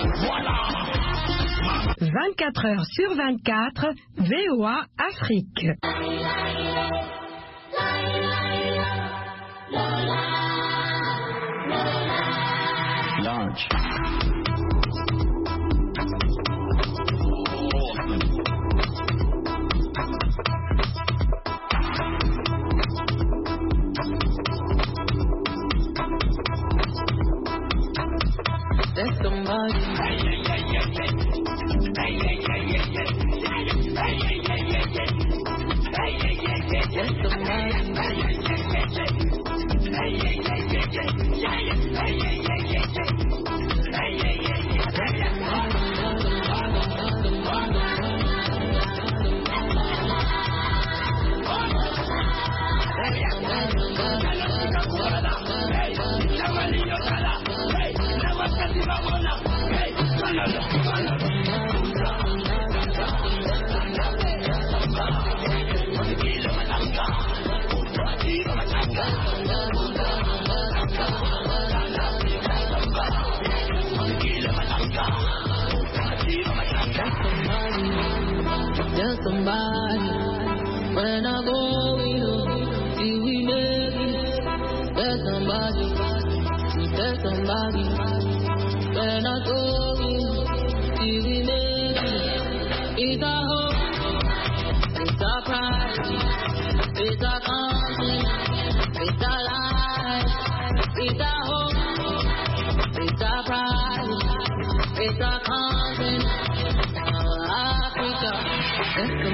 Voilà. 24 heures sur 24, VOA Afrique. Large. There's somebody. There's somebody, when I go with you, see we make it. There's somebody, when I go with you, see we make it. It's a hope, it's a pride, it's a conflict, it's a life, it's a hope, it's a pride, it's a conflict. Africa, it's the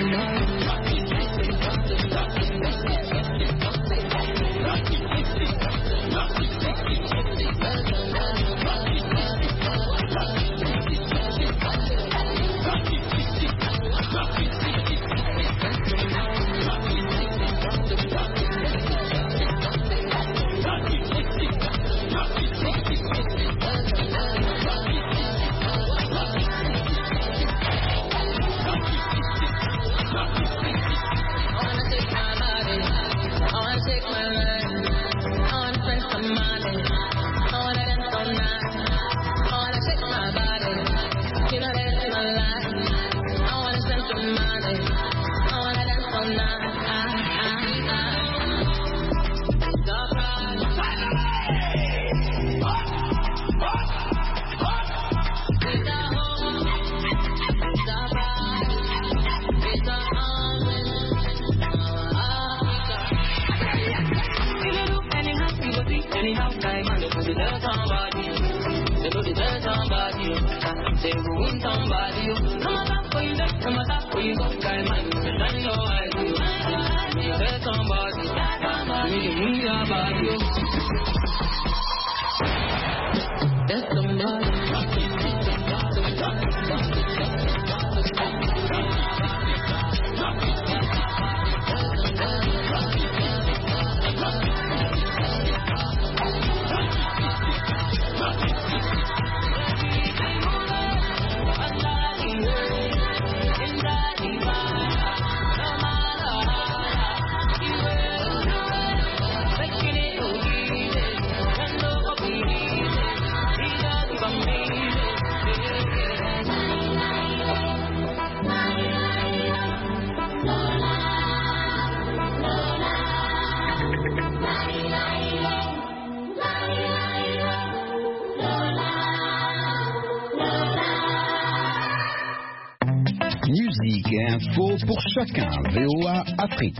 Musique et info pour chacun. VOA Afrique.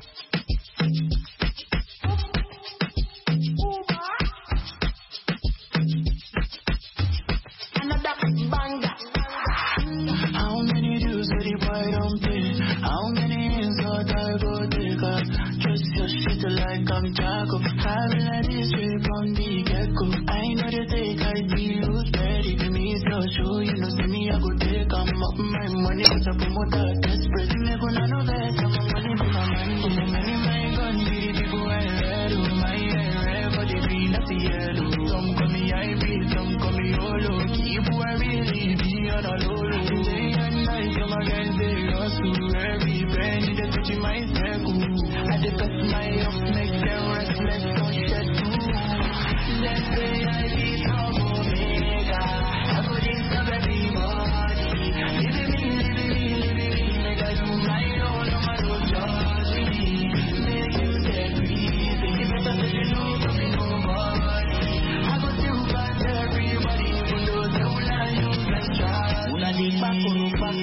How many dudes with the boy don't play? How many insult I go take up? Trust your shit like I'm Jaco. I've been like this way from the get-go. I know they take I be loose ready. Give me so show you know see me I go take I'm up my money with a promoter desperate. Me gonna know that I'm money for my man. Give me money my gun. Be the people I read. Oh my red for the green that's the yellow. Some call me IB, some call me YOLO. Keep who I really be on a low low. Day and night some again they hustle. Every penny they touching my circle. I just cut my up, make them restless, don't shed too. Let's say I be some omega. I put in some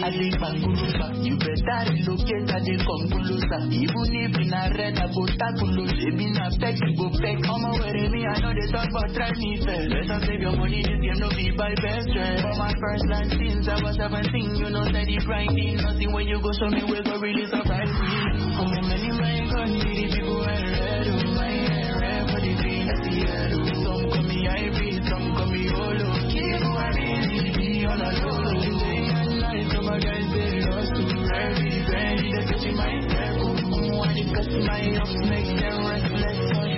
I dey Bangulusa. You better relocate, I dey Kongulusa. Even if in a red, I go tackle. If in a peck, you go peck. I'm aware me, I know they talk about try me first. Better save your money, this game no be by best friend. For my first line since I was 17, you know steady grinding. Nothing when you go show me, we go really surprise me. I'm a many man, gun me, the people I read. My hair red for the green at the head. Some call me Ivy, some call me Olo. Keep on easy, on a low. Day and night, some of guys they lost to every penny. They catch my step. When it cuts my ups, make them restless.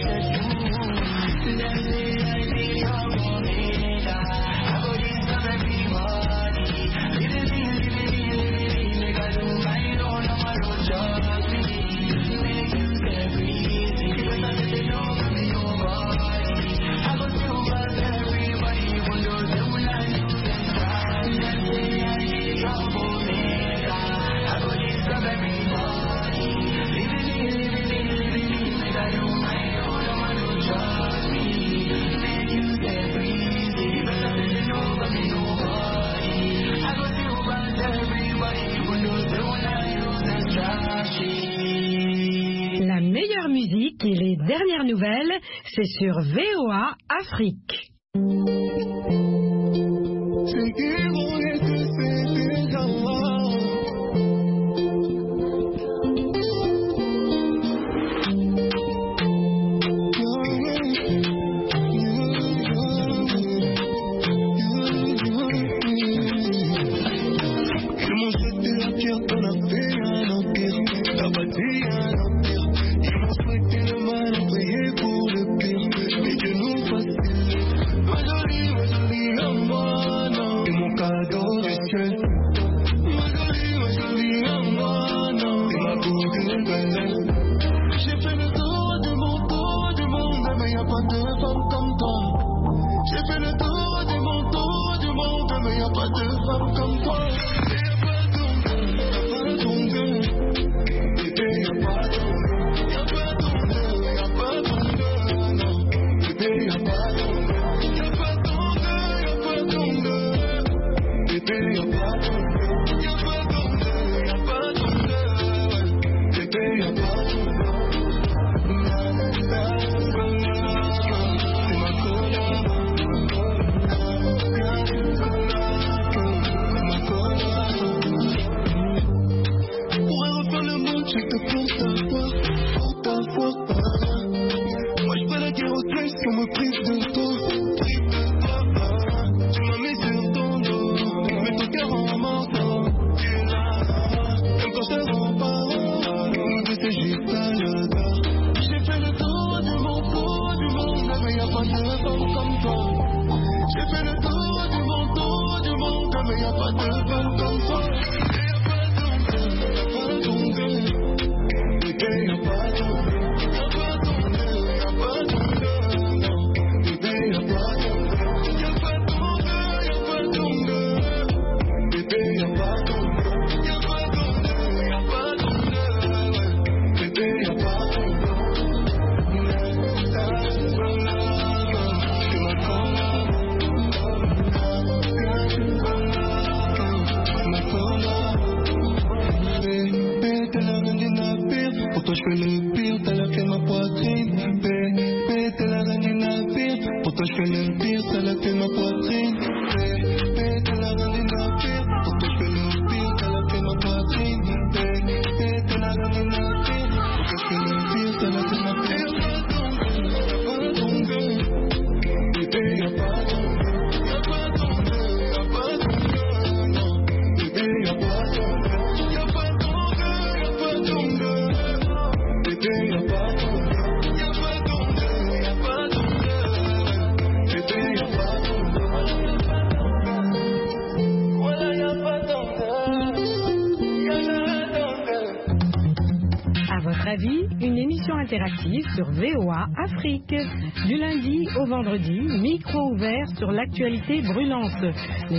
Them say I need your money. I go disturb everybody. Living, make I do my own, I'm a road just me. Make you every easy. Because I say no, come in nobody. I go still pass everybody, even though they will not use them try. Them say I need your money. I go disturb everybody. Living, make I do my own, I'm a road just me. Make you every easy. Because I say no, come in nobody. I go still pass everybody, even though they will not use them try. La meilleure musique et les dernières nouvelles, c'est sur VOA Afrique. Une émission interactive sur VOA Afrique. Du lundi au vendredi, micro ouvert sur l'actualité brûlante.